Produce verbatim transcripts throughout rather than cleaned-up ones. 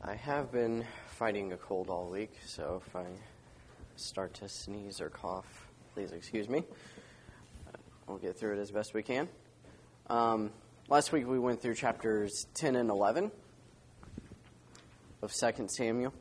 I have been fighting a cold all week, so if I start to sneeze or cough, please excuse me. We'll get through it as best we can. Um, last week we went through chapters ten and eleven of Second Samuel.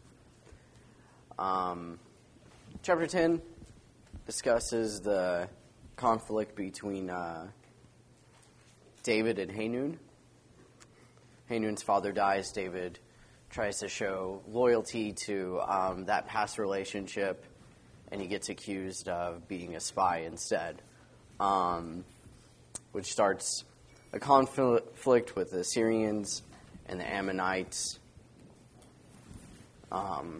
Um, chapter ten discusses the conflict between uh, David and Hanun. Hanun's father dies. David tries to show loyalty to um, that past relationship, and he gets accused of being a spy instead, um, which starts a conflict with the Syrians and the Ammonites. Um,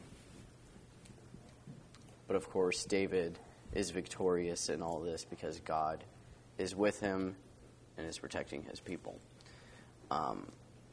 but of course, David is victorious in all this because God is with him and is protecting his people. Um,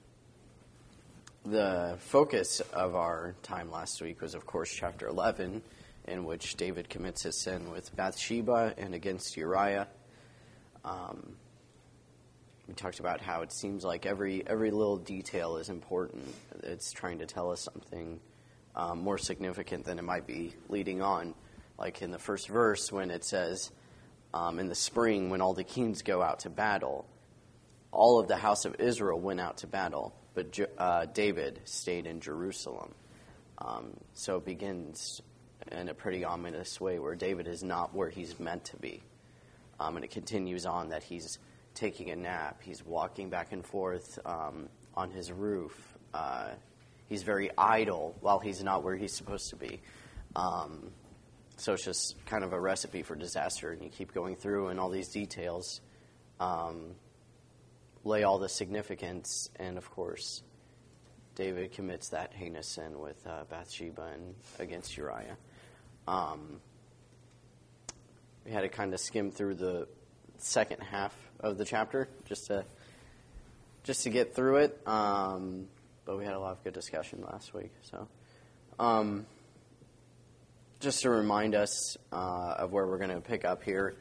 The focus of our time last week was, of course, chapter eleven, in which David commits his sin with Bathsheba and against Uriah. Um, we talked about how it seems like every every little detail is important. It's trying to tell us something um, more significant than it might be leading on. Like in the first verse when it says, um, in the spring when all the kings go out to battle, all of the house of Israel went out to battle. But uh, David stayed in Jerusalem. Um, so it begins in a pretty ominous way where David is not where he's meant to be. Um, and it continues on that he's taking a nap. He's walking back and forth um, on his roof. Uh, he's very idle while he's not where he's supposed to be. Um, so it's just kind of a recipe for disaster. And you keep going through and all these details Um lay all the significance, and of course, David commits that heinous sin with uh, Bathsheba and against Uriah. Um, we had to kind of skim through the second half of the chapter just to just to get through it, um, but we had a lot of good discussion last week. So, um, just to remind us uh, of where we're going to pick up here.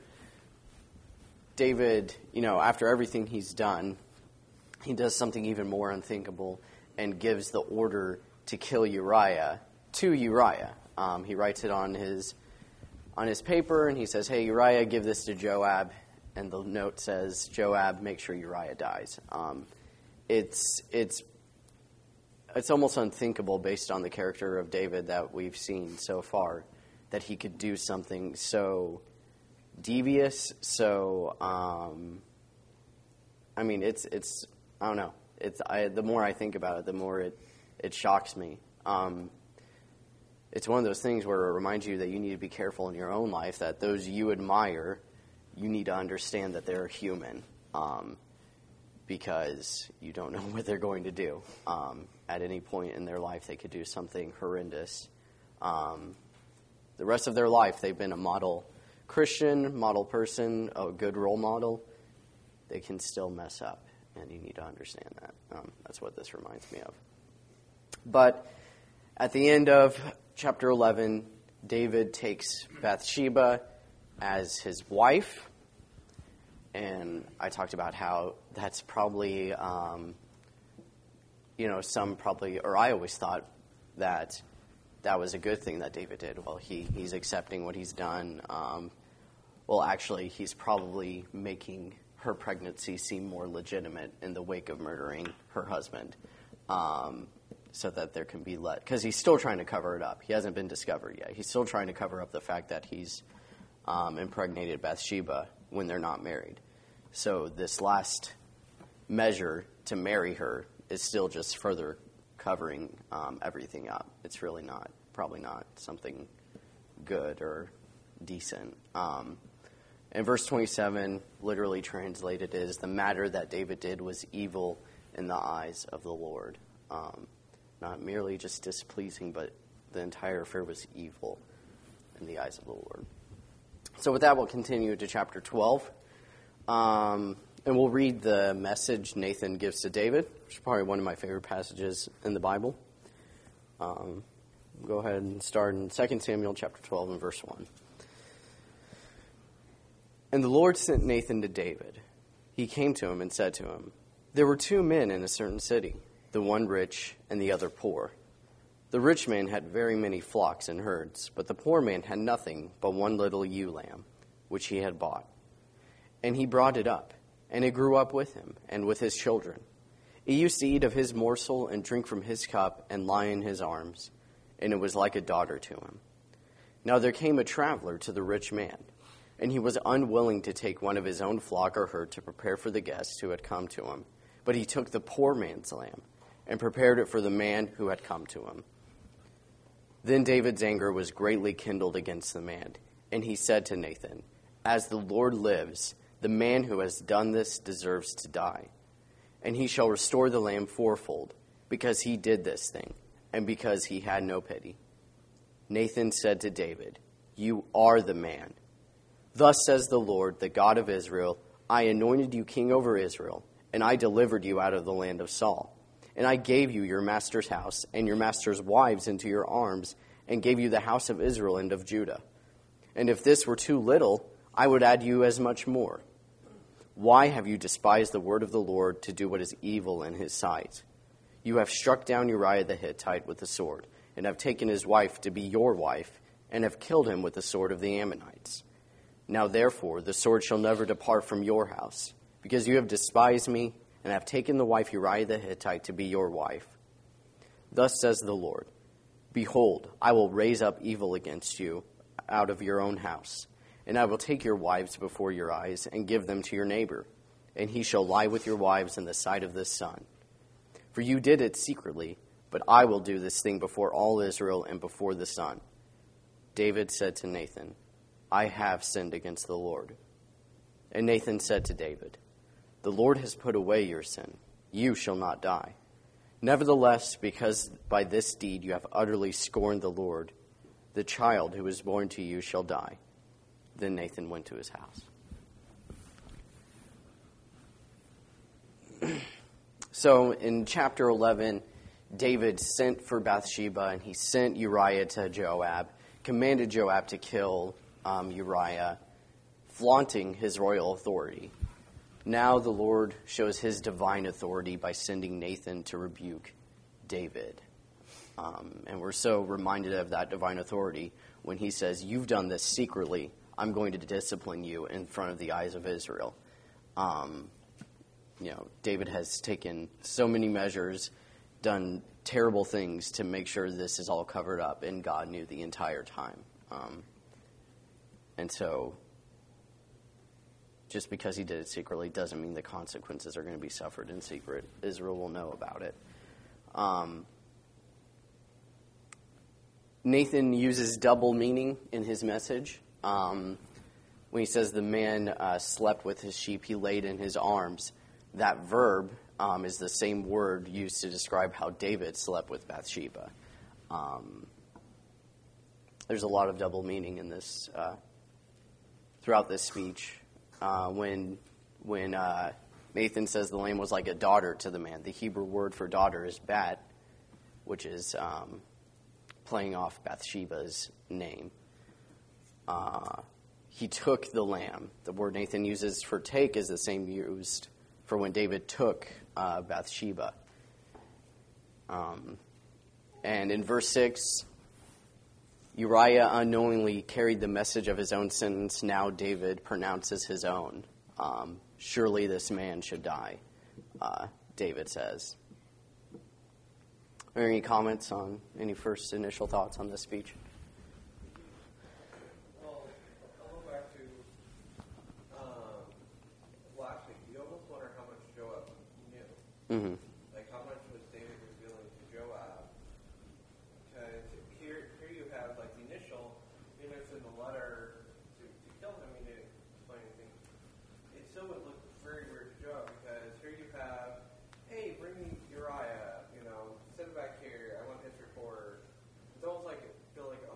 David, you know, after everything he's done, he does something even more unthinkable and gives the order to kill Uriah to Uriah. Um, he writes it on his on his paper, and he says, "Hey, Uriah, give this to Joab." And the note says, "Joab, make sure Uriah dies." Um, it's it's it's almost unthinkable based on the character of David that we've seen so far that he could do something so devious, so um, I mean, it's it's I don't know. It's I, the more I think about it, the more it it shocks me. Um, it's one of those things where it reminds you that you need to be careful in your own life. That those you admire, you need to understand that they're human, um, because you don't know what they're going to do. Um, at any point in their life, they could do something horrendous. Um, the rest of their life, they've been a model Christian, model person, a good role model. They can still mess up, and you need to understand that. Um, that's what this reminds me of. But at the end of chapter eleven, David takes Bathsheba as his wife, and I talked about how that's probably, um, you know, some probably, or I always thought that that was a good thing that David did. Well, he, he's accepting what he's done. Um, well, actually, he's probably making her pregnancy seem more legitimate in the wake of murdering her husband, um, so that there can be let. Because he's still trying to cover it up. He hasn't been discovered yet. He's still trying to cover up the fact that he's um, impregnated Bathsheba when they're not married. So this last measure to marry her is still just further covering um, everything up. It's really not, probably not something good or decent. Um, and verse twenty-seven, literally translated, is the matter that David did was evil in the eyes of the Lord. Um, not merely just displeasing, but the entire affair was evil in the eyes of the Lord. So with that, we'll continue to chapter twelve. Um, and we'll read the message Nathan gives to David, which is probably one of my favorite passages in the Bible. Um, we'll go ahead and start in Second Samuel chapter twelve and verse one. And the Lord sent Nathan to David. He came to him and said to him, "There were two men in a certain city, the one rich and the other poor. The rich man had very many flocks and herds, but the poor man had nothing but one little ewe lamb, which he had bought. And he brought it up, and it grew up with him and with his children. It used to eat of his morsel and drink from his cup and lie in his arms, and it was like a daughter to him. Now there came a traveler to the rich man, and he was unwilling to take one of his own flock or herd to prepare for the guests who had come to him. But he took the poor man's lamb and prepared it for the man who had come to him. Then David's anger was greatly kindled against the man, and he said to Nathan, "As the Lord lives, the man who has done this deserves to die. And he shall restore the lamb fourfold, because he did this thing, and because he had no pity." Nathan said to David, "You are the man. Thus says the Lord, the God of Israel, I anointed you king over Israel, and I delivered you out of the land of Saul. And I gave you your master's house and your master's wives into your arms, and gave you the house of Israel and of Judah. And if this were too little, I would add you as much more. Why have you despised the word of the Lord to do what is evil in his sight? You have struck down Uriah the Hittite with the sword, and have taken his wife to be your wife, and have killed him with the sword of the Ammonites. Now therefore the sword shall never depart from your house, because you have despised me, and have taken the wife Uriah the Hittite to be your wife. Thus says the Lord, Behold, I will raise up evil against you out of your own house, and I will take your wives before your eyes, and give them to your neighbor, and he shall lie with your wives in the sight of the sun. For you did it secretly, but I will do this thing before all Israel and before the sun." David said to Nathan, "I have sinned against the Lord." And Nathan said to David, "The Lord has put away your sin. You shall not die. Nevertheless, because by this deed you have utterly scorned the Lord, the child who is born to you shall die." Then Nathan went to his house. So in chapter eleven, David sent for Bathsheba, and he sent Uriah to Joab, commanded Joab to kill um, Uriah, flaunting his royal authority. Now the Lord shows his divine authority by sending Nathan to rebuke David. Um, and we're so reminded of that divine authority when he says, "You've done this secretly. I'm going to discipline you in front of the eyes of Israel." Um, you know, David has taken so many measures, done terrible things to make sure this is all covered up, and God knew the entire time. Um, and so, just because he did it secretly doesn't mean the consequences are going to be suffered in secret. Israel will know about it. Um, Nathan uses double meaning in his message. Um, when he says the man uh, slept with his sheep, he laid in his arms, that verb um, is the same word used to describe how David slept with Bathsheba. Um, there's a lot of double meaning in this, uh, throughout this speech. Uh, when when uh, Nathan says the lamb was like a daughter to the man, the Hebrew word for daughter is bat, which is um, playing off Bathsheba's name. Uh, he took the lamb. The word Nathan uses for take is the same used for when David took uh, Bathsheba. Um, and in verse six, Uriah unknowingly carried the message of his own sentence. Now David pronounces his own. Um, Surely this man should die, uh, David says. Are there any comments on any first initial thoughts on this speech? Well, I'll go back to um, last week. You almost wonder how much Joab knew. Mm-hmm. Like, how much was David revealing to Joab? Because here, here you have, like, the initial, even if it's in the letter to, to kill him, he didn't explain anything. It still would look very weird to Joab, because here you have, hey, bring me Uriah, you know, send him back here, I want his report. It's almost like, I feel like,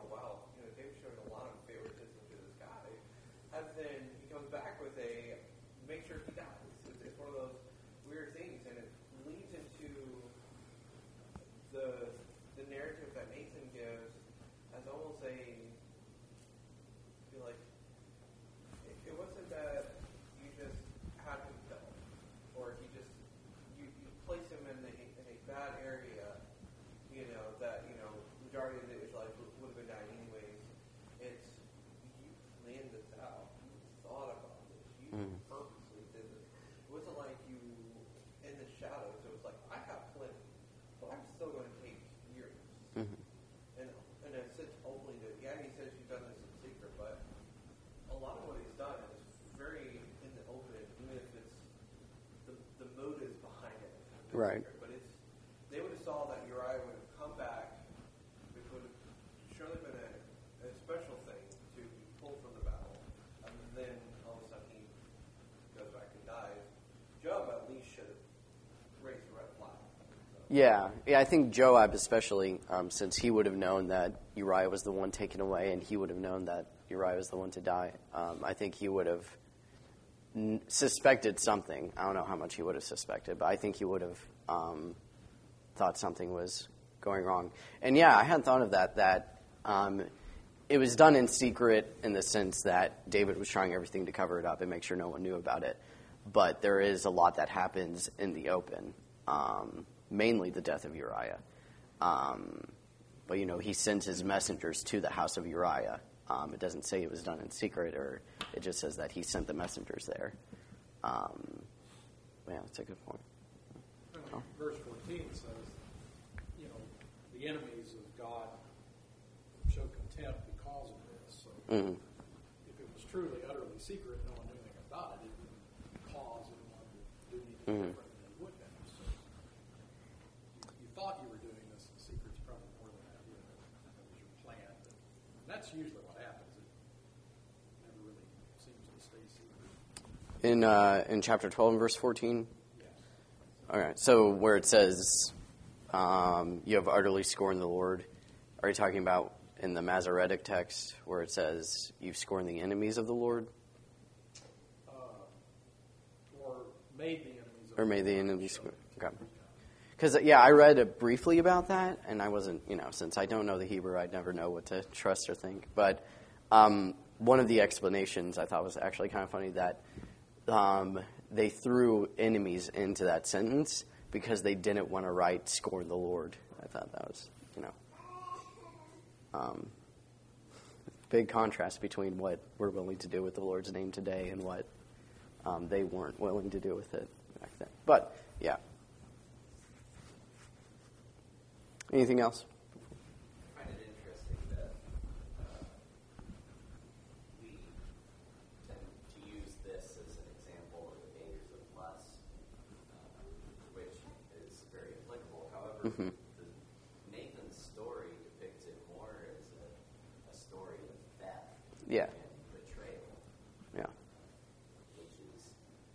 Right. secret, but it's they would have saw that Uriah would have come back, which would have surely been a, a special thing to be pulled from the battle, and then all of a sudden he goes back and dies. Joab at least should have raised the red flag. So. Yeah, yeah. I think Joab, especially, um, since he would have known that Uriah was the one taken away, and he would have known that Uriah was the one to die. Um, I think he would have n- suspected something. I don't know how much he would have suspected, but I think he would have um, thought something was going wrong. And yeah, I hadn't thought of that. That um, it was done in secret in the sense that David was trying everything to cover it up and make sure no one knew about it. But there is a lot that happens in the open. Um, mainly the death of Uriah. Um, but, you know, he sends his messengers to the house of Uriah. Um, it doesn't say it was done in secret, or it just says that he sent the messengers there. Um, yeah, that's a good point. Oh. Verse fourteen says, you know, the enemies of God show contempt because of this. So Mm-hmm. if it was truly, utterly secret, no one knew anything about it, it wouldn't cause anyone to do anything Mm-hmm. different than it would have. So you, you thought you were doing this in secret. It's probably more than that. You know, that was your plan. But, and that's usually what happens. It never really seems to stay secret. In uh, in chapter twelve and verse fourteen. Yes. All right. So where it says um, you have utterly scorned the Lord, are you talking about in the Masoretic text where it says you've scorned the enemies of the Lord, Uh, or made the enemies of or made the Lord enemies? show Okay. Because yeah, I read it briefly about that, and I wasn't, you know, since I don't know the Hebrew, I'd never know what to trust or think. But um, one of the explanations I thought was actually kind of funny that. Um, they threw enemies into that sentence because they didn't want to write "scorn the Lord." I thought that was, you know, um, big contrast between what we're willing to do with the Lord's name today and what um, they weren't willing to do with it back then. But yeah, anything else? I find it interesting that uh, we tend to use this as an example of the dangers of lust, uh, which is very applicable. However, Mm-hmm. the, Nathan's story depicts it more as a, a story of theft Yeah. and betrayal, Yeah. which is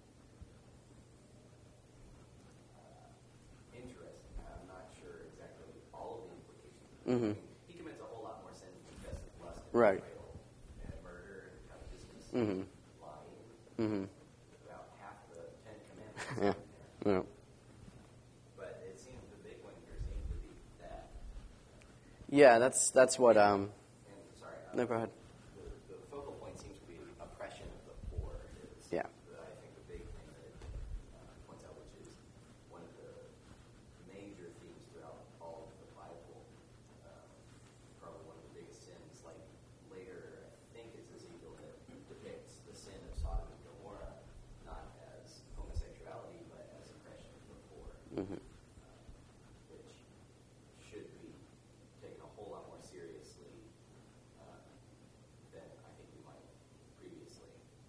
uh, interesting. I'm not sure exactly all of the implications. Mm-hmm. He commits a whole lot more sins than just lust and Right. betrayal and murder and covetousness, Mm-hmm. lying. Mm-hmm. About half the Ten Commandments. Yeah. in there. Yeah. But it seems the big one here seems to be that. Yeah. That's that's what. Um, And sorry, uh, no, go ahead. the, the focal point seems to be oppression of the poor. Is Yeah. the, I think the big thing that it uh, points out, which is one of the major themes throughout all of the Bible. Uh, probably one of the biggest sins. Like later, I think it's Ezekiel that depicts the sin of Sodom and Gomorrah not as homosexuality, but as oppression of the poor. Mm-hmm. Which should be taken a whole lot more seriously uh, than I think we might previously.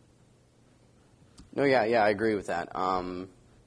No, yeah, yeah, I agree with that. Um,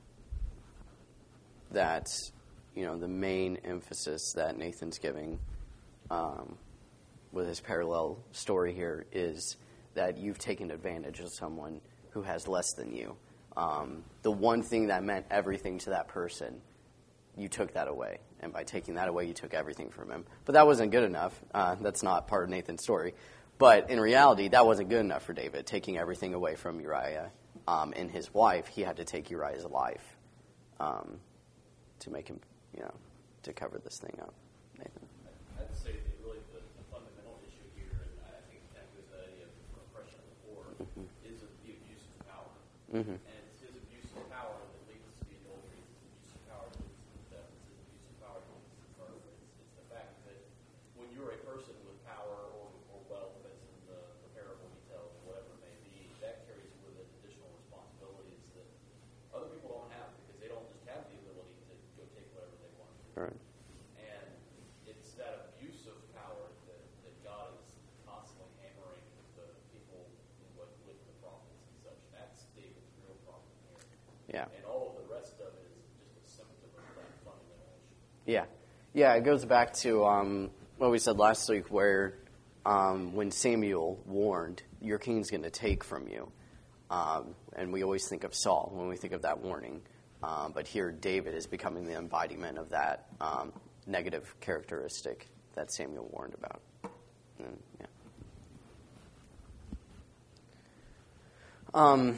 that, you know, the main emphasis that Nathan's giving um, with his parallel story here is that you've taken advantage of someone who has less than you. Um, the one thing that meant everything to that person, you took that away. And by taking that away, you took everything from him. But that wasn't good enough. Uh, that's not part of Nathan's story. But in reality, that wasn't good enough for David, taking everything away from Uriah um, and his wife. He had to take Uriah's life um, to make him, you know, to cover this thing up. Nathan? I'd say that really the, the fundamental issue here, and I think it kind of goes to the idea of oppression of the poor, Mm-hmm. is the abuse of power. Mm-hmm. And it's his abuse of power that leads to the adultery. It's his abuse of power that leads to the theft. It's his abuse of power that leads to the murder. It's, it's the fact that when you're a person with power or, or wealth, as in the, the parable he tells, or whatever it may be, that carries with it additional responsibilities that other people don't have because they don't just have the ability to go take whatever they want. All right. And it's that abuse of power that, that God is constantly hammering the people with, with the prophets and such. That's David's real problem. Yeah. Yeah, it goes back to um, what we said last week where um, when Samuel warned, your king's going to take from you. Um, and we always think of Saul when we think of that warning. Um, but here David is becoming the embodiment of that um, negative characteristic that Samuel warned about. And, yeah. Um,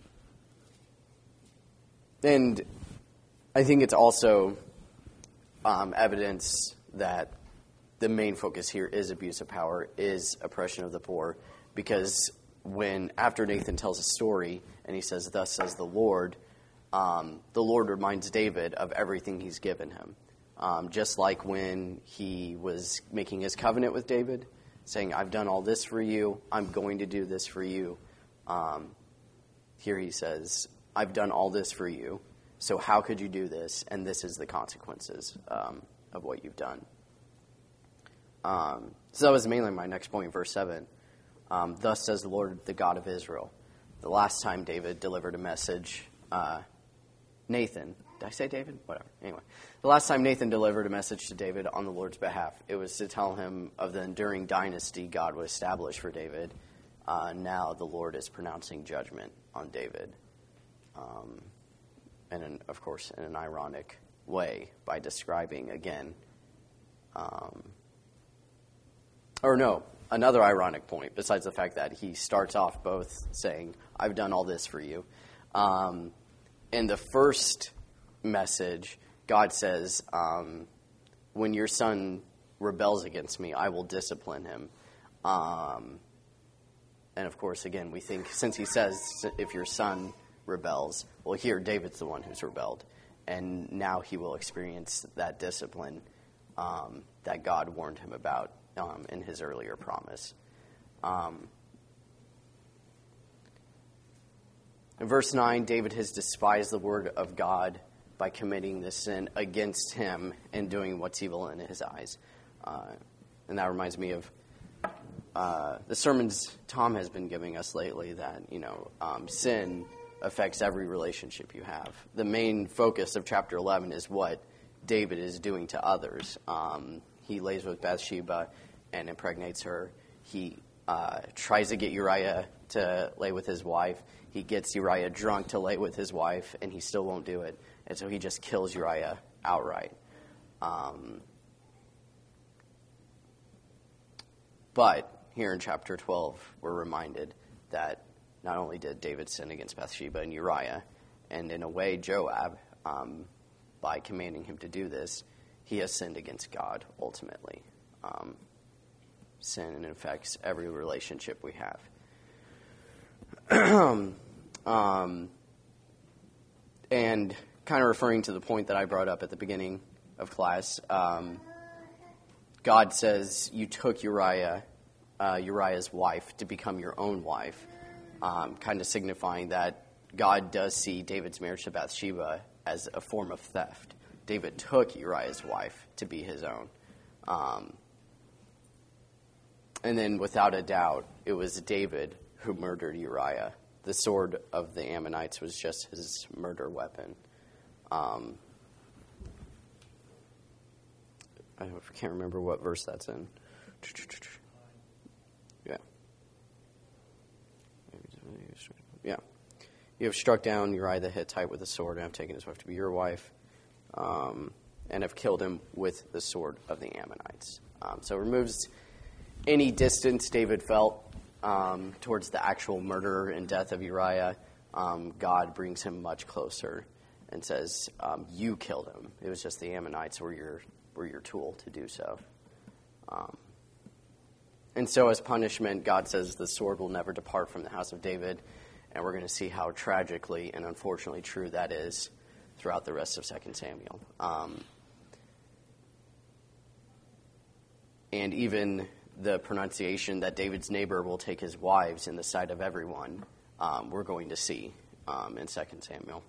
and I think it's also um, evidence that the main focus here is abuse of power, is oppression of the poor, because when, after Nathan tells a story and he says, "Thus says the Lord," um, the Lord reminds David of everything he's given him. Um, just like when he was making his covenant with David, saying, "I've done all this for you, I'm going to do this for you." Um, here he says, "I've done all this for you, so how could you do this? And this is the consequences um, of what you've done." Um, so that was mainly my next point, verse seven. Um, Thus says the Lord, the God of Israel. The last time David delivered a message, uh, Nathan, did I say David? Whatever. Anyway, the last time Nathan delivered a message to David on the Lord's behalf, it was to tell him of the enduring dynasty God would establish for David. Uh, now the Lord is pronouncing judgment on David. Um, and in, of course, in an ironic way by describing again, um, or no, another ironic point, besides the fact that he starts off both saying, "I've done all this for you." Um, in the first message, God says, um, "When your son rebels against me, I will discipline him." Um, and of course, again, we think, since he says, if your son rebels, well, here, David's the one who's rebelled. And now he will experience that discipline um, that God warned him about um, in his earlier promise. Um, in verse nine, David has despised the word of God by committing this sin against him and doing what's evil in his eyes. Uh, and that reminds me of uh, the sermons Tom has been giving us lately, that, you know, um, sin affects every relationship you have. The main focus of chapter eleven is what David is doing to others. Um, he lays with Bathsheba and impregnates her. He uh, tries to get Uriah to lay with his wife. He gets Uriah drunk to lay with his wife, and he still won't do it. And so he just kills Uriah outright. Um, but here in chapter twelve, we're reminded that not only did David sin against Bathsheba and Uriah, and in a way Joab, um, by commanding him to do this, he has sinned against God ultimately. Um, sin affects every relationship we have. um, and kind of referring to the point that I brought up at the beginning of class, um, God says you took Uriah, uh, Uriah's wife to become your own wife, um, kind of signifying that God does see David's marriage to Bathsheba as a form of theft. David took Uriah's wife to be his own. Um, and then, without a doubt, it was David who murdered Uriah. The sword of the Ammonites was just his murder weapon. Um, I can't remember what verse that's in. Yeah. Yeah. You have struck down Uriah the Hittite with a sword, and have taken his wife to be your wife, um, and have killed him with the sword of the Ammonites. Um, so it removes any distance David felt um, towards the actual murder and death of Uriah. Um, God brings him much closer and says, um, you killed him. It was just the Ammonites were your, were your tool to do so. Um, and so as punishment, God says the sword will never depart from the house of David. And we're going to see how tragically and unfortunately true that is throughout the rest of Second Samuel. Um, and even the pronunciation that David's neighbor will take his wives in the sight of everyone, um, we're going to see um, in Second Samuel.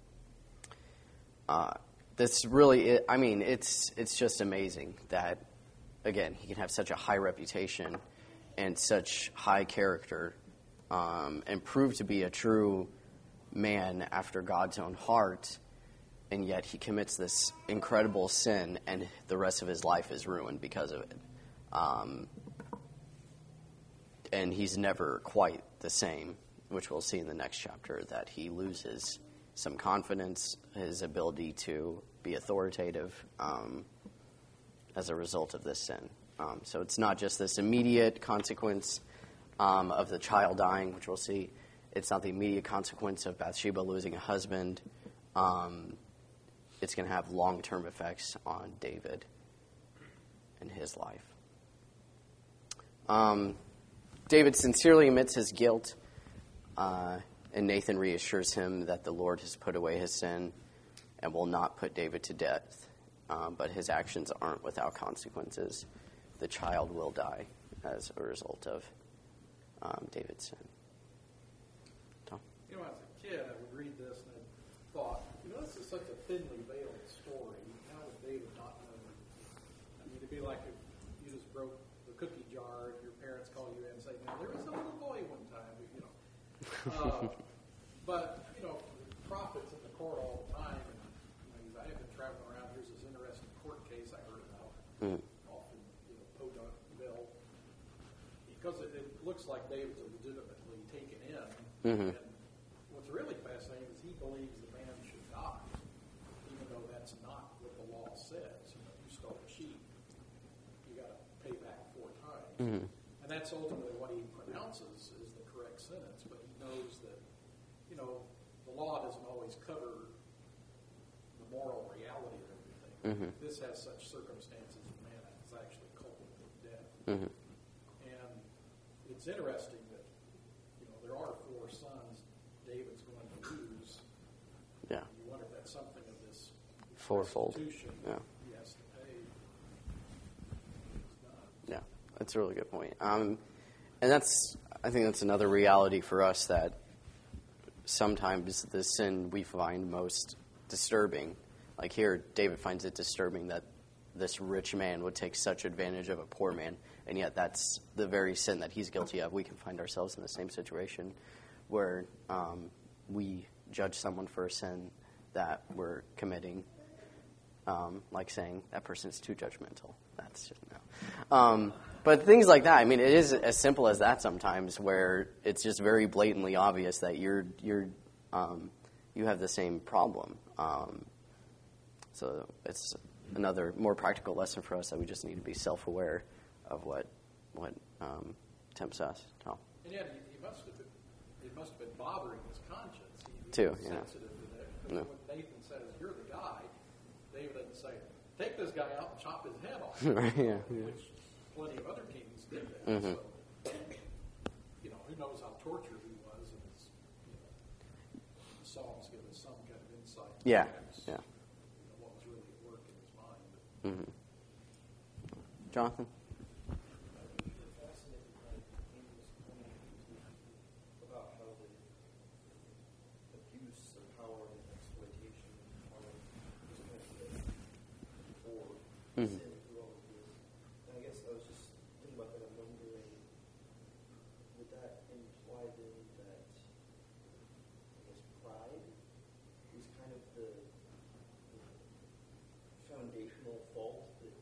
Uh, this really, I mean, it's it's just amazing that, again, he can have such a high reputation and such high character, Um, and prove to be a true man after God's own heart, and yet he commits this incredible sin, and the rest of his life is ruined because of it. Um, and he's never quite the same, which we'll see in the next chapter, that he loses some confidence, his ability to be authoritative um, as a result of this sin. Um, so it's not just this immediate consequence um, of the child dying, which we'll see. It's not the immediate consequence of Bathsheba losing a husband. Um, it's going to have long-term effects on David and his life. Um, David sincerely admits his guilt, uh, and Nathan reassures him that the Lord has put away his sin and will not put David to death, um, but his actions aren't without consequences. The child will die as a result of um, David's sin. Tom? You know, as a kid, I would read this and I thought, you know, this is such a thinly veiled story. How would David not know? I mean, it'd be like if you just broke the cookie jar and your parents call you in and say, now, there was a little boy one time, you know. Uh, but, you know, prophets in the court all the time, and you know, I have been traveling around. Here's this interesting court case I heard about Mm. off in you know, Podunkville, because it, it looks like David's legitimately taken in. Mm-hmm. And what's really fascinating is he believes the man should die, even though that's not what the law says. You know, you stole a sheep, you got to pay back four times. Mm-hmm. And that's ultimately what he pronounces is the correct sentence, but he knows that, you know, the law doesn't always cover the moral reality of everything. Mm-hmm. This has such circumstances, the man is actually culpable of death. Mm-hmm. And it's interesting that, you know, there are four sons David's going to lose. Yeah. You wonder if that's something of this Fourfold. restitution Yeah. he has to pay. It's not. Yeah, that's a really good point. Um, and that's, I think that's another reality for us, that sometimes the sin we find most disturbing, like here, David finds it disturbing that this rich man would take such advantage of a poor man, and yet that's the very sin that he's guilty of. We can find ourselves in the same situation where um, we judge someone for a sin that we're committing, um, like saying that person's too judgmental. That's just no. Um, but things like that, I mean, it is as simple as that sometimes, where it's just very blatantly obvious that you're you're um, you have the same problem. Um, so it's another more practical lesson for us that we just need to be self-aware of what what um, tempts us. Oh. And yet, he, he must have been, it must have been bothering his conscience. He, he Too, was yeah. sensitive to that. Because No. when Nathan says, "You're the guy," David doesn't say, "Take this guy out and chop his head off." Right, yeah, yeah. Which plenty of other kings did that. Mhm. So, you know, who knows how tortured he was, and it's, you know, the Psalms give us some kind of insight. Yeah, perhaps, yeah. You know, what was really at work in his mind. But, Mm-hmm. Jonathan? About how the abuse of power and exploitation are just kind of the or Mhm. sin through all of this. And I guess I was just thinking about that and wondering, would that imply then that I guess pride was kind of the, the foundational fault that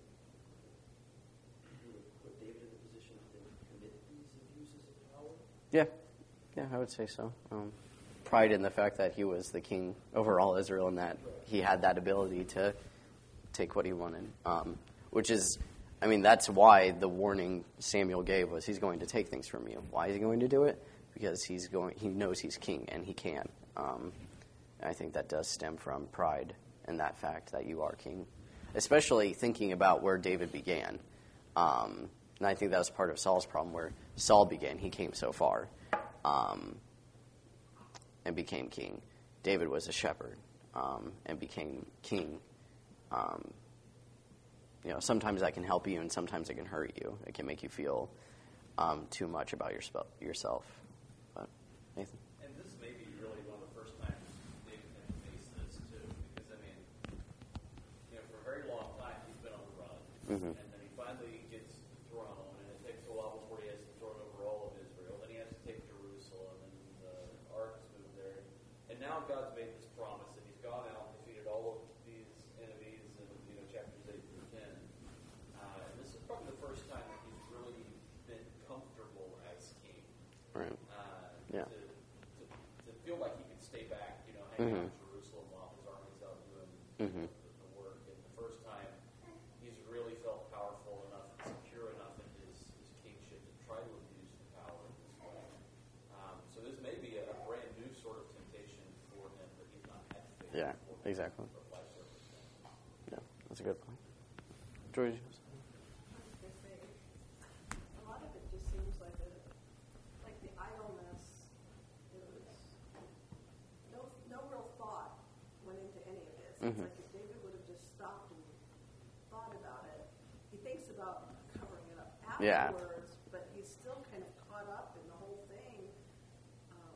would put David in the position to then commit these abuses of power? Yeah, yeah, I would say so. Um, pride in the fact that he was the king over all Israel and that he had that ability to take what he wanted, um, which is, I mean, that's why the warning Samuel gave was he's going to take things from you. Why is he going to do it? Because he's going. He knows he's king and he can. Um, and I think that does stem from pride and that fact that you are king, especially thinking about where David began. Um, and I think that was part of Saul's problem, where Saul began. He came so far um, and became king. David was a shepherd um, and became king. Um, you know, sometimes that can help you, and sometimes it can hurt you. It can make you feel um, too much about your spe- yourself. But Nathan, And this may be really one of the first times David had to face this too, because I mean, you know, for a very long time he's been on the run, Mhm. and then he finally gets the throne, and it takes a while before he has the throne over all of Israel. Then he has to take Jerusalem, and the ark is moved there. And now God's made this promise that he's gone out and defeated all of mm-hmm. in Jerusalem while his army's out doing mm-hmm. the, the work. And the first time, he's really felt powerful enough and secure enough in his, his kingship to try to abuse the power in this way. Um, so this may be a, a brand new sort of temptation for him that he's not had to face Yeah, before. exactly. Life circumstance. Yeah, that's a good point. George? A lot of it just seems like a, like the idleness. It was no no real thought went into any of this. It's Mhm. like if David would have just stopped and thought about it, he thinks about covering it up Yeah. afterwards, but he's still kind of caught up in the whole thing. Um,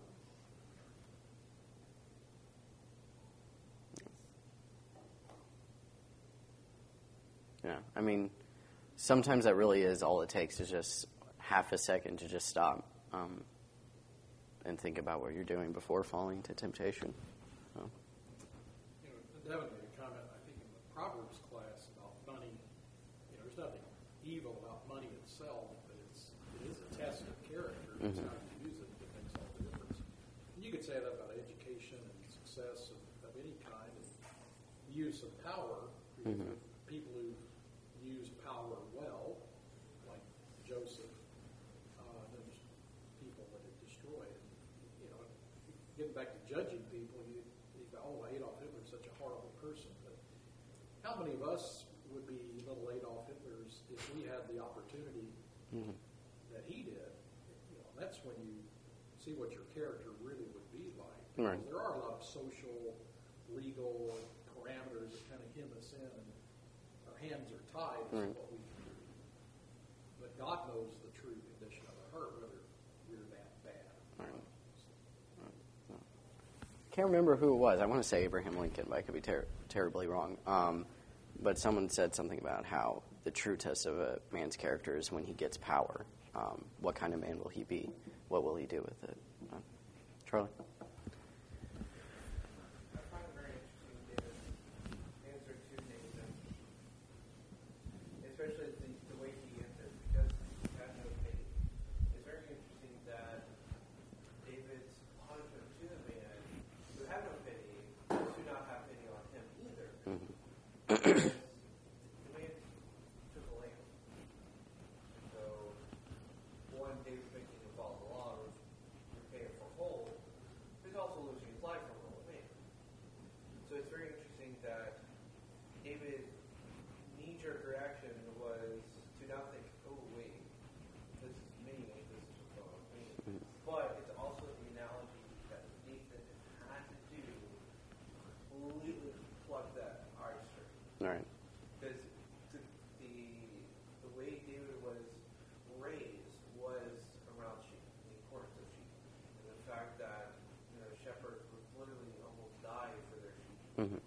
Yeah, I mean, sometimes that really is all it takes is just half a second to just stop um, and think about what you're doing before falling to temptation. So. You know, Devin made a comment, I think, in the Proverbs class about money. You know, there's nothing evil about money itself, but it's it is a test of character. It's Mhm. how you use it that makes all the difference. And you could say that about education and success of, of any kind, and use of power. Because Mhm. people who use power well, like Joseph, uh, then there's people that it destroyed. You know, getting back to judging people, you, you go, oh, Adolf Hitler's such a horrible person. But how many of us would be little Adolf Hitlers if we had the opportunity Mhm. that he did? You know, that's when you see what your character really would be like. Right. Because there are a lot of social, legal parameters that kind of hem us in, and our hands are tied as to Right. what we can do. But God knows the true condition of the heart, whether we're that bad. Right. Can't remember who it was. I want to say Abraham Lincoln, but I could be ter- terribly wrong. Um, but someone said something about how the true test of a man's character is when he gets power. Um, what kind of man will he be? What will he do with it? Uh, Charlie? I find it very interesting, David's answer to Nathan, especially the, the way he answered, because he had no pity. It's very interesting that David's punishment to the man who had no pity was to not have pity on him either. Mm-hmm. Because the man took a lamb. So, one, David's making him follow the law, which repay it for whole. He's also losing his life from the old man. So it's very interesting that David's knee-jerk reaction was to not think, oh, wait, this is me, this is what's going on with me. But it's also the analogy that Nathan had to do completely pluck that artistry. All right. Because the, the the way David was raised was around sheep, the importance of sheep, and the fact that you know shepherds would literally almost die for their sheep, Mm-hmm.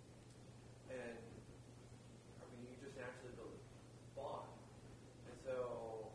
and I mean you just naturally build a bond, and so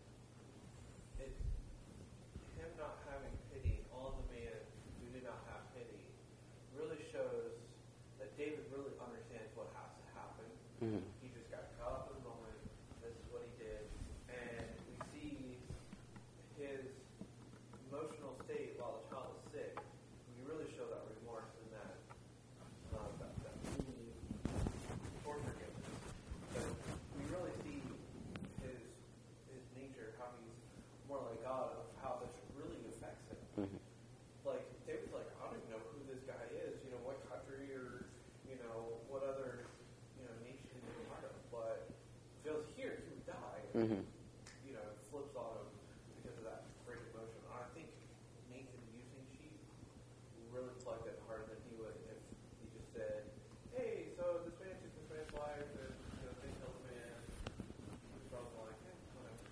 it him not having pity on the man who did not have pity really shows that David really understands what has to happen. Mm-hmm. He just got caught up in the moment. This is what he did. And we see his emotional state while the child is sick. We really show that remorse and that, uh, that, that really for forgiveness. But we really see his his nature, how he's more like God, of how this really affects him. Mm-hmm. Like, David's like, I don't even know who this guy is, you know, what country or, you know, what other, you know, nation he's a part of, but feels here, he would die. And, Mm-hmm. you know, it flips on him because of that great emotion. I think Nathan using sheep really plugged it harder than he would if he just said, hey, so this man took this man's life, and, you know, they killed the man. He's probably like, eh, whatever.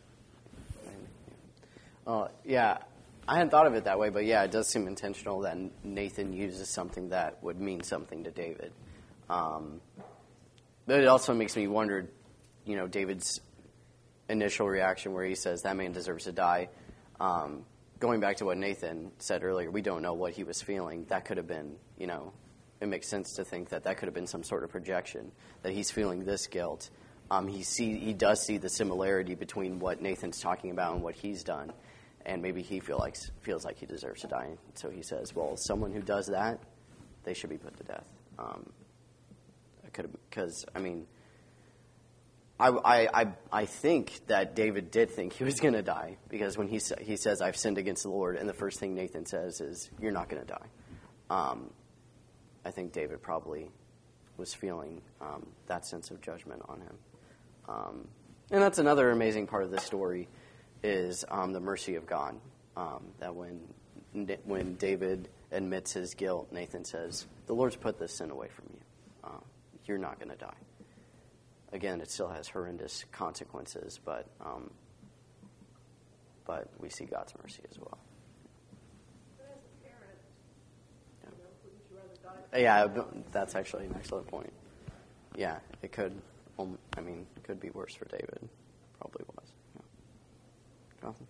Uh, yeah, I hadn't thought of it that way, but yeah, it does seem intentional that Nathan uses something that would mean something to David. Um, but it also makes me wonder, you know, David's initial reaction where he says, that man deserves to die. Um, going back to what Nathan said earlier, we don't know what he was feeling. That could have been, you know, it makes sense to think that that could have been some sort of projection, that he's feeling this guilt. Um, he see he does see the similarity between what Nathan's talking about and what he's done, and maybe he feel like feels like he deserves to die. So he says, "Well, someone who does that, they should be put to death. Um, I could because I mean, I, I I I think that David did think he was going to die, because when he sa- he says, "I've sinned against the Lord," and the first thing Nathan says is, "You're not going to die." Um, I think David probably was feeling um, that sense of judgment on him. Um, and that's another amazing part of this story, is um, the mercy of God. Um, that when when David admits his guilt, Nathan says, "The Lord's put this sin away from you. Um, you're not going to die." Again, it still has horrendous consequences, but um, but we see God's mercy as well. But as a parent, you know, wouldn't you rather die? Yeah, but that's actually an excellent point. Yeah, it could. Um, I mean, it could be worse for David. Probably was. Yeah. Jonathan?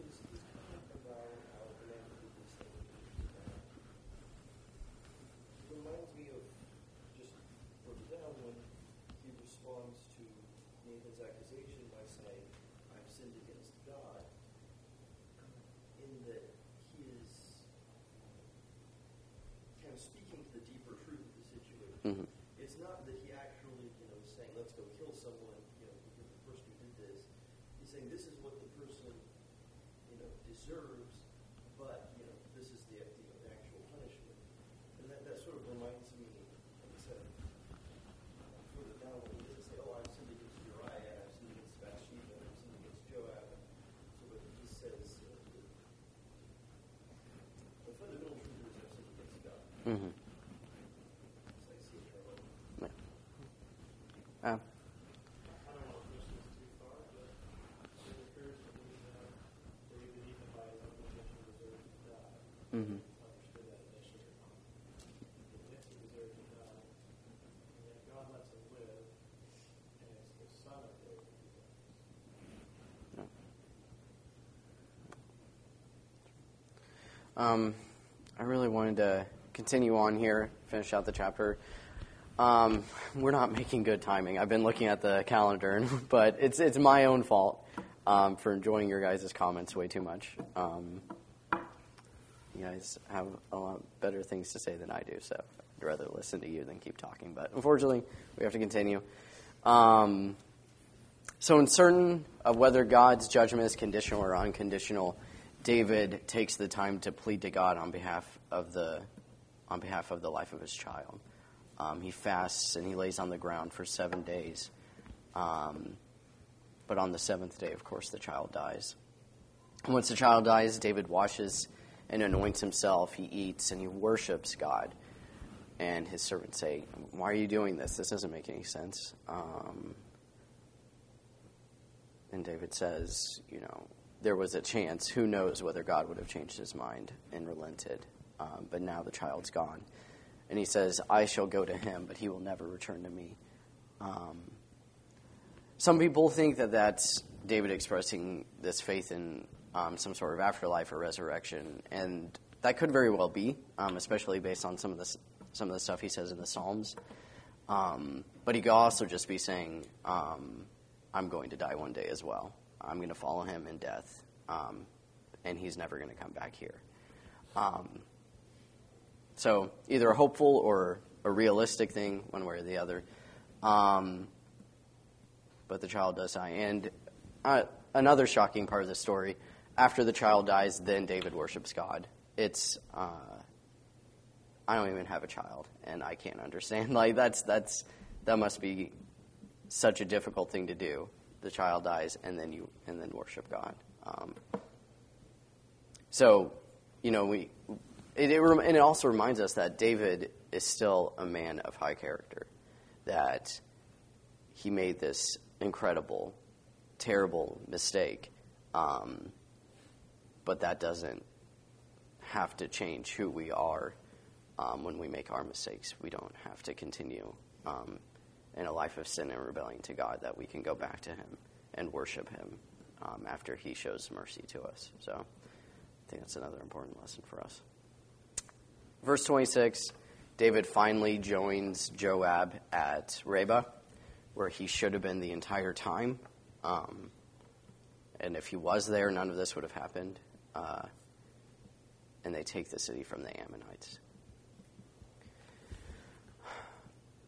It reminds me of just further down when he responds to Nathan's accusation by saying, "I've sinned against God," in that he is kind of speaking to the deeper truth of the situation. Mm-hmm. It's not that he actually, you know, is saying, "Let's go kill someone," you know, because the person who did this. He's saying, "This is what the person, you know, deserves, but, you know, this is the, you know, the actual punishment." And that, that sort of reminds me, like I said, uh, further down when he doesn't say, "Oh, I've sinned against Uriah, I've sinned against Bathsheba, I've sinned against Joab." So but he says, uh, the fundamental truth is I've sinned against God. Mm-hmm. So I see it here. Yeah. Uh, I don't know if this is too far, but it occurs to me that David, even by his own admission, deserved to die. mm-hmm. Understood that initially. He admits he deserved to die, and yet God lets him live, and it's the son of David who dies. Um, I really wanted to continue on here, finish out the chapter. Um, we're not making good timing. I've been looking at the calendar, but it's it's my own fault um, for enjoying your guys' comments way too much. Um, you guys have a lot better things to say than I do, so I'd rather listen to you than keep talking. But unfortunately, we have to continue. Um, so uncertain of whether God's judgment is conditional or unconditional, David takes the time to plead to God on behalf of the on behalf of the life of his child. Um, he fasts and he lays on the ground for seven days. Um, but on the seventh day, of course, the child dies. And once the child dies, David washes and anoints himself. He eats and he worships God. And his servants say, "Why are you doing this? This doesn't make any sense." Um, and David says, you know, there was a chance. Who knows whether God would have changed his mind and relented. Um, but now the child's gone. And he says, "I shall go to him, but he will never return to me." Um, some people think that that's David expressing this faith in um, some sort of afterlife or resurrection. And that could very well be, um, especially based on some of the, some of the stuff he says in the Psalms. Um, but he could also just be saying, um, I'm going to die one day as well. I'm going to follow him in death, um, and he's never going to come back here. Um, so either a hopeful or a realistic thing, one way or the other. Um, but the child does die. And uh, another shocking part of the story, after the child dies, then David worships God. It's, uh, I don't even have a child, and I can't understand. Like, that's, that's, that must be such a difficult thing to do. The child dies, and then you, and then worship God. Um, so, you know, we, it, it, and it also reminds us that David is still a man of high character, that he made this incredible, terrible mistake, um, but that doesn't have to change who we are um, when we make our mistakes. We don't have to continue um, in a life of sin and rebellion to God, that we can go back to him and worship him um, after he shows mercy to us. So I think that's another important lesson for us. Verse twenty-six, David finally joins Joab at Reba, where he should have been the entire time. Um, and if he was there, none of this would have happened. Uh, and they take the city from the Ammonites.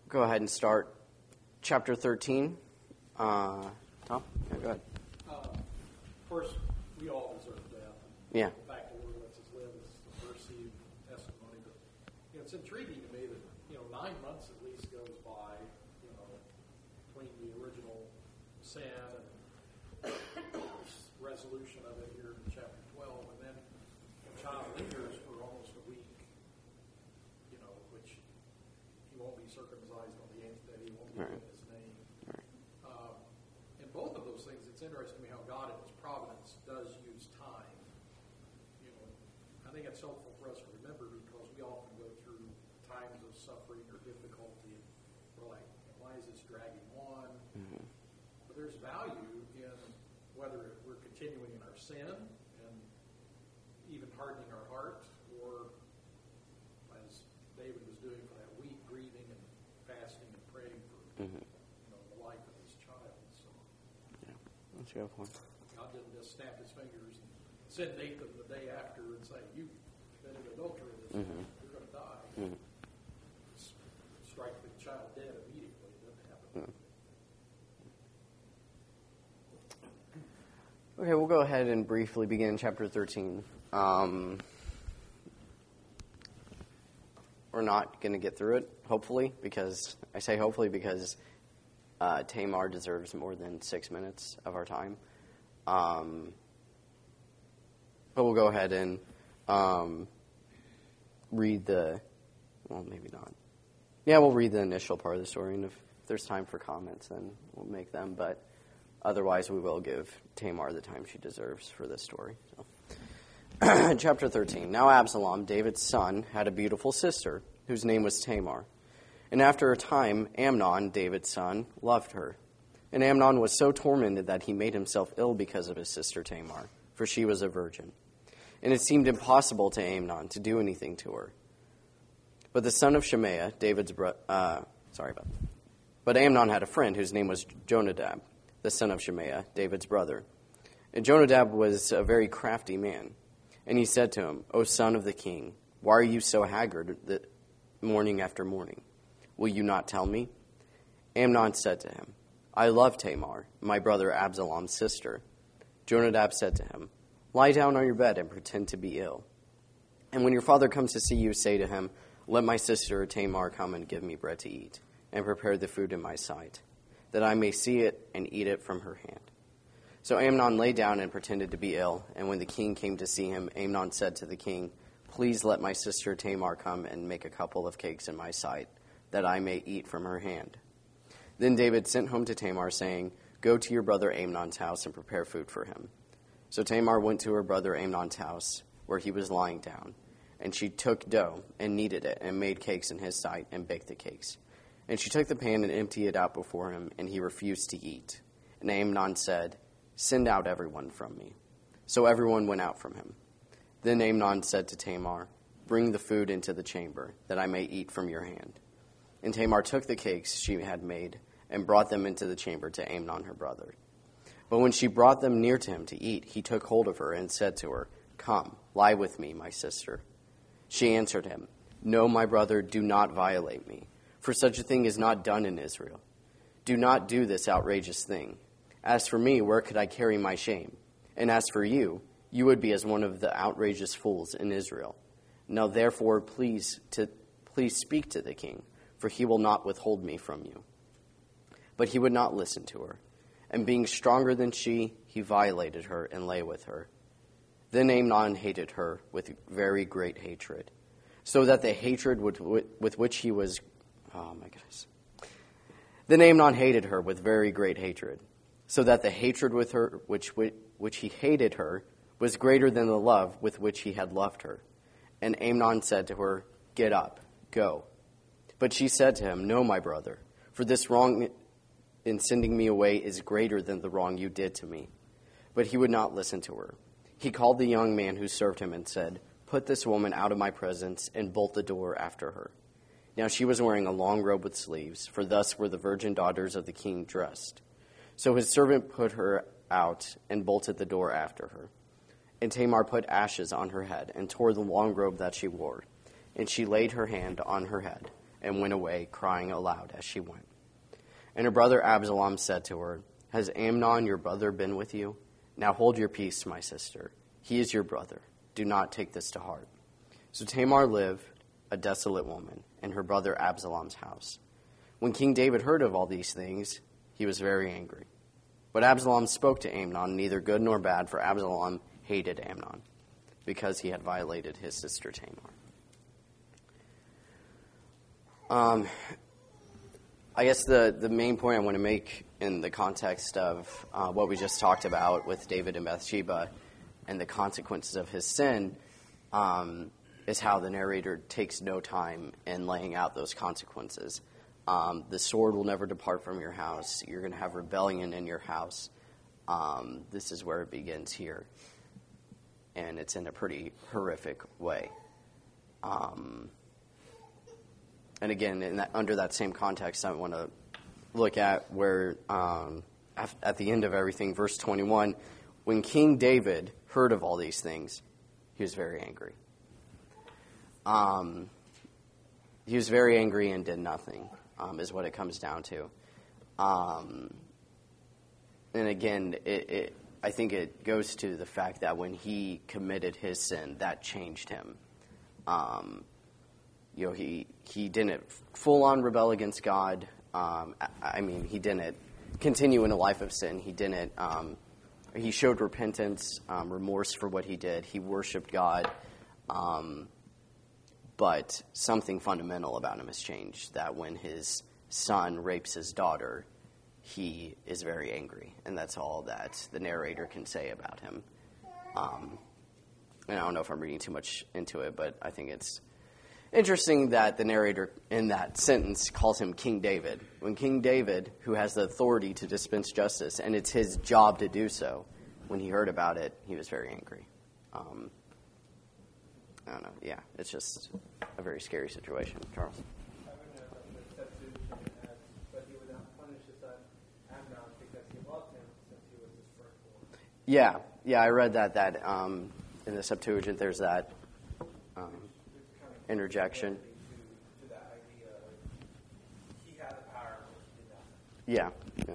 go ahead and start chapter thirteen. Uh, Tom, yeah, go ahead. Uh, first, we all deserve death. Yeah. The fact that the Lord lets us live is the mercy and testimony. But you know, it's intriguing to me that you know nine months at least goes by, you know, between the original sin and resolution of it here in chapter twelve, and then the child lingers for almost a week. You know, which he won't be circumcised on the eighth day. He won't be Right. given his name. Um, in both of those things, it's interesting to me how God in His providence does use time. You know, I think it's helpful for us to remember because we often go through times of suffering or difficulty, and we're like, why is this dragging on? Mm-hmm. But there's value in whether we're continuing in our sin and even hardening our heart, or as David was doing for that week, grieving and fasting and praying for Mm-hmm. you know, the life of his child. So Yeah, that's a good point. God didn't just snap His fingers and send Nathan the day after and say, "You committed adultery this Mhm. night. You're going to die." Mhm. S- Strike the child dead immediately. It didn't happen. Mhm. Okay, we'll go ahead and briefly begin chapter thirteen. Um, we're not going to get through it, hopefully, because I say hopefully because uh, Tamar deserves more than six minutes of our time. Um, but we'll go ahead and um, read the, well, maybe not. Yeah, we'll read the initial part of the story, and if there's time for comments, then we'll make them. But otherwise, we will give Tamar the time she deserves for this story. So. Chapter thirteen. Now Absalom, David's son, had a beautiful sister, whose name was Tamar. And after a time, Amnon, David's son, loved her. And Amnon was so tormented that he made himself ill because of his sister Tamar, for she was a virgin. And it seemed impossible to Amnon to do anything to her. But the son of Shemaiah, David's brother, uh, sorry about that. But Amnon had a friend whose name was Jonadab, the son of Shemaiah, David's brother. And Jonadab was a very crafty man. And he said to him, O son of the king, why are you so haggard that morning after morning? Will you not tell me? Amnon said to him, I love Tamar, my brother Absalom's sister. Jonadab said to him, Lie down on your bed and pretend to be ill. And when your father comes to see you, say to him, Let my sister Tamar come and give me bread to eat, and prepare the food in my sight, that I may see it and eat it from her hand. So Amnon lay down and pretended to be ill, and when the king came to see him, Amnon said to the king, Please let my sister Tamar come and make a couple of cakes in my sight, that I may eat from her hand. Then David sent home to Tamar, saying, Go to your brother Amnon's house and prepare food for him. So Tamar went to her brother Amnon's house, where he was lying down, and she took dough and kneaded it and made cakes in his sight and baked the cakes. And she took the pan and emptied it out before him, and he refused to eat. And Amnon said, Send out everyone from me. So everyone went out from him. Then Amnon said to Tamar, Bring the food into the chamber, that I may eat from your hand. And Tamar took the cakes she had made and brought them into the chamber to Amnon her brother. But when she brought them near to him to eat, he took hold of her and said to her, Come, lie with me, my sister. She answered him, No, my brother, do not violate me, for such a thing is not done in Israel. Do not do this outrageous thing. As for me, where could I carry my shame? And as for you, you would be as one of the outrageous fools in Israel. Now therefore, please to please speak to the king, for he will not withhold me from you. But he would not listen to her. And being stronger than she, he violated her and lay with her. Then Amnon hated her with very great hatred, so that the hatred with, with which he was... Oh, my goodness. Then Amnon hated her with very great hatred, so that the hatred with her, which which he hated her, was greater than the love with which he had loved her. And Amnon said to her, Get up, go. But she said to him, No, my brother, for this wrong in sending me away is greater than the wrong you did to me. But he would not listen to her. He called the young man who served him and said, Put this woman out of my presence and bolt the door after her. Now she was wearing a long robe with sleeves, for thus were the virgin daughters of the king dressed. So his servant put her out and bolted the door after her. And Tamar put ashes on her head and tore the long robe that she wore. And she laid her hand on her head and went away, crying aloud as she went. And her brother Absalom said to her, Has Amnon your brother been with you? Now hold your peace, my sister. He is your brother. Do not take this to heart. So Tamar lived, a desolate woman, in her brother Absalom's house. When King David heard of all these things, he was very angry. But Absalom spoke to Amnon, neither good nor bad, for Absalom hated Amnon, because he had violated his sister Tamar. Um, I guess the, the main point I want to make in the context of uh, what we just talked about with David and Bathsheba and the consequences of his sin um, is how the narrator takes no time in laying out those consequences. Um, the sword will never depart from your house. You're going to have rebellion in your house. Um, this is where it begins here. And it's in a pretty horrific way. Um, and again, in that, under that same context, I want to look at where, um, at, at the end of everything, verse twenty-one, when King David heard of all these things, he was very angry. Um, he was very angry and did nothing, um, is what it comes down to. Um, and again, it, it, I think it goes to the fact that when he committed his sin, that changed him. Um, you know, he he didn't full on rebel against God. Um, I, I mean, he didn't continue in a life of sin. He didn't. Um, he showed repentance, um, remorse for what he did. He worshipped God. Um, but something fundamental about him has changed. That when his son rapes his daughter, he is very angry, and that's all that the narrator can say about him. Um, and I don't know if I'm reading too much into it, but I think it's interesting that the narrator in that sentence calls him King David. When King David, who has the authority to dispense justice, and it's his job to do so, when he heard about it, he was very angry. Um, I don't know. Yeah, it's just a very scary situation. Charles? I would know that the Septuagint adds, but he would not punish his son Amnon because he loved him since he was his firstborn. Yeah, yeah, I read that. That um, in the Septuagint, there's that um, interjection. To, to that idea of he had the power, but he did not. Yeah, yeah.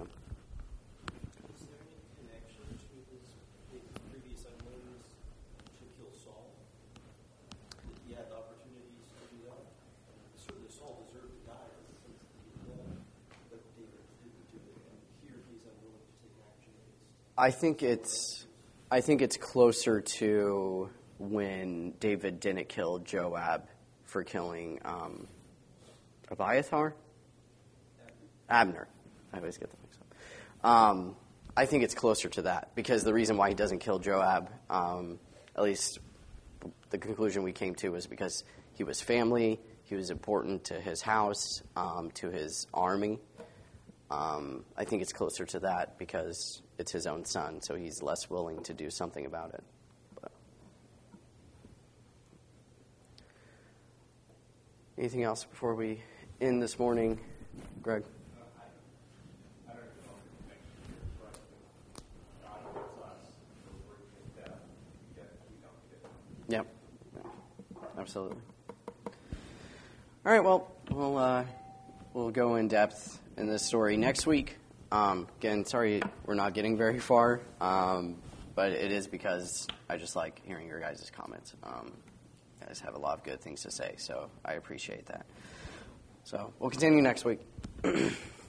Is there any connection to his, his previous unwillingness to kill Saul? That he had the opportunities to do that? Certainly Saul deserved to die in the sense that he had done, but David didn't do it, and here he's unwilling to take action against. I think it's, I think it's closer to when David didn't kill Joab for killing um, Abiathar? Abner. I always get that mixed up. Um, I think it's closer to that, because the reason why he doesn't kill Joab, um, at least the conclusion we came to, was because he was family, he was important to his house, um, to his army. Um, I think it's closer to that because it's his own son, so he's less willing to do something about it. But. Anything else before we end this morning, Greg? Yep. Yeah, absolutely. All right. Well, we'll uh, we'll go in depth in this story next week. Um, again, sorry we're not getting very far, um, but it is because I just like hearing your guys' comments. Um, you guys have a lot of good things to say, so I appreciate that. So we'll continue next week.